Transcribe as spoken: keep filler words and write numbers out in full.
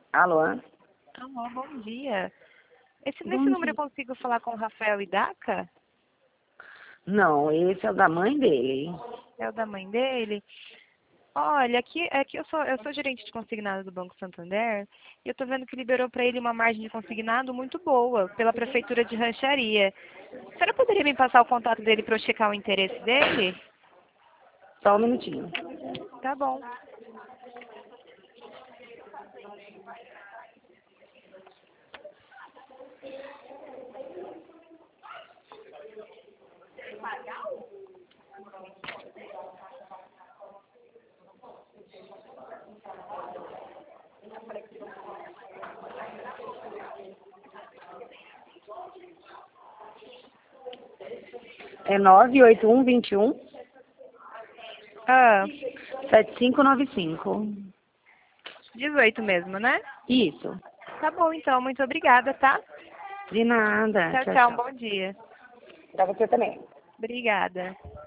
Alô? Alô, bom dia. Esse, Bom nesse dia. número eu consigo falar com o Rafael Idaca? Não, esse é o da mãe dele. É o da mãe dele? Olha, aqui, aqui eu, sou, eu sou gerente de consignado do Banco Santander e eu estou vendo que liberou para ele uma margem de consignado muito boa pela Prefeitura de Rancharia. A senhora poderia me passar o contato dele para eu checar o interesse dele? Só um minutinho. Tá bom. É nove oito um, vinte e um, Ah, sete cinco nove cinco. dezoito mesmo, né? Isso. Tá bom, então. Muito obrigada, tá? De nada. Tchau, Tchau, tchau. Um tchau. bom dia. Pra você também. Obrigada.